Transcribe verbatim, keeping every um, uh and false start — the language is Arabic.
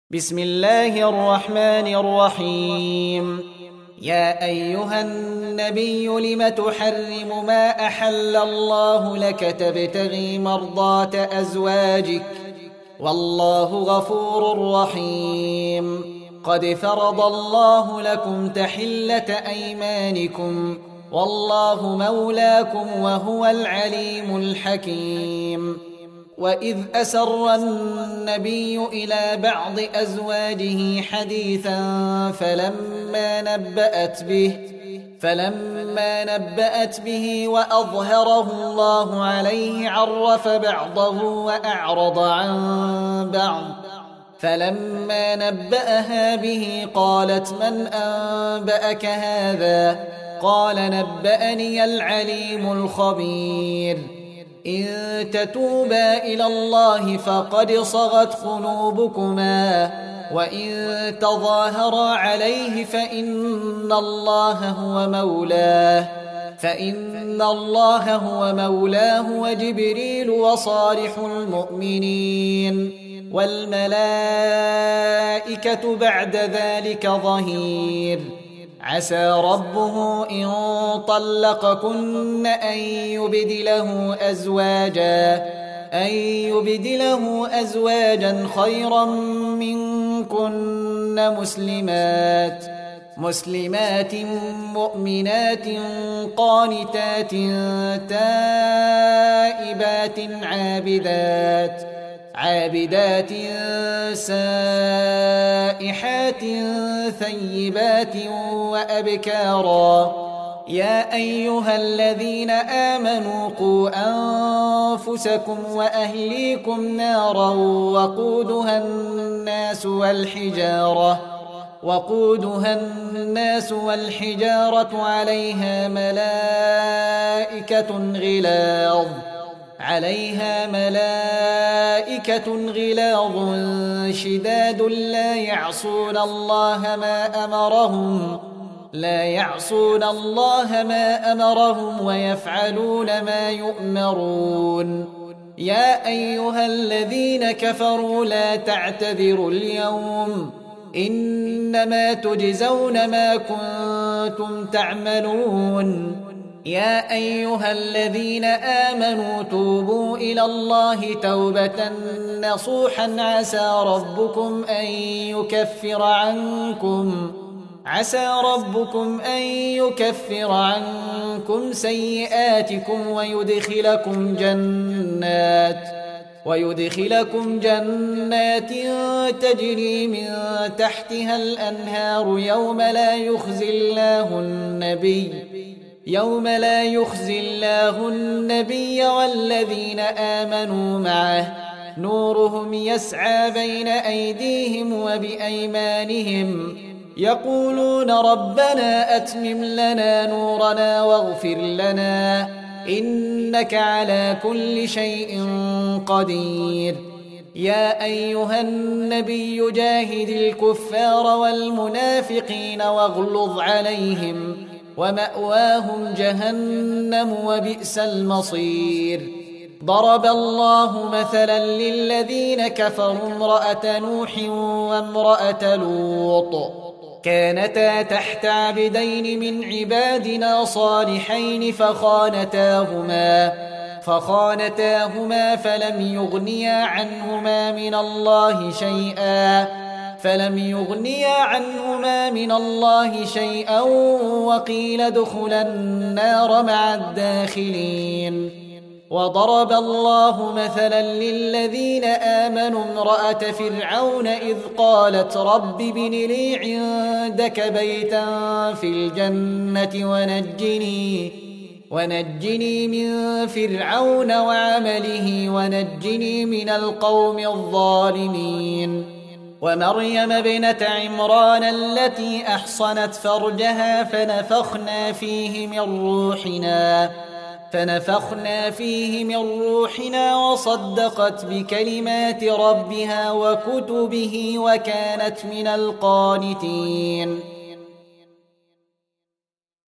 بسم الله الرحمن الرحيم. يا أيها النبي لم تحرم ما أحل الله لك تبتغي مرضات أزواجك والله غفور رحيم. قد فرض الله لكم تحلة أيمانكم والله مولاكم وهو العليم الحكيم. وإذ أسر النبي إلى بعض أزواجه حديثا فلما نبأت به فلما نبأت به وأظهره الله عليه عرف بعضه وأعرض عن بعض. فلما نبأها به قالت من أنبأك هذا؟ قال نبأني العليم الخبير. إن تتوبا إلى الله فقد صغت قلوبكما وإن تظاهرا عليه فإن الله هو مولاه فإن الله هو مولاه وجبريل وصالح المؤمنين والملائكة بعد ذلك ظهير. عسى ربه إن طلقكن أن يبدله أزواجا أن يبدله أزواجا خيرا منكن مسلمات مسلمات مؤمنات قانتات تائبات عابدات عابدات سائحات ثيبات وأبكارا. يا أيها الذين آمنوا قوا أنفسكم وأهليكم نارا وقودها الناس والحجارة وقودها الناس والحجارة عليها ملائكة غلاظ عليها ملائكة غلاظ شداد لا يعصون الله ما أمرهم لا يعصون الله ما أمرهم ويفعلون ما يؤمرون. يا أيها الذين كفروا لا تعتذروا اليوم إنما تجزون ما كنتم تعملون. يا أيها الذين آمنوا توبوا إلى الله توبة نصوحا عسى ربكم أن يكفر عنكم عسى ربكم أن يكفر عنكم سيئاتكم ويدخلكم جنات ويدخلكم جنات تجري من تحتها الأنهار يوم لا يخزي الله النبي يوم لا يخزي الله النبي والذين آمنوا معه نورهم يسعى بين أيديهم وبأيمانهم يقولون ربنا أتمم لنا نورنا واغفر لنا إنك على كل شيء قدير. يا أيها النبي جاهد الكفار والمنافقين واغلظ عليهم ومأواهم جهنم وبئس المصير. ضرب الله مثلا للذين كفروا امرأة نوح وامرأة لوط كانتا تحت عبدين من عبادنا صالحين فخانتاهما فخانتاهما فلم يغنيا عنهما من الله شيئا فلم يغنيا عنهما من الله شيئا وقيل ادخلا النار مع الداخلين. وضرب الله مثلا للذين آمنوا امرأة فرعون إذ قالت رب ابن لي عندك بيتا في الجنة ونجني ونجني من فرعون وعمله ونجني من القوم الظالمين. ومريم ابنة عمران التي أحصنت فرجها فنفخنا فيه من روحنا فنفخنا فيه من روحنا وصدقت بكلمات ربها وكتبه وكانت من القانتين.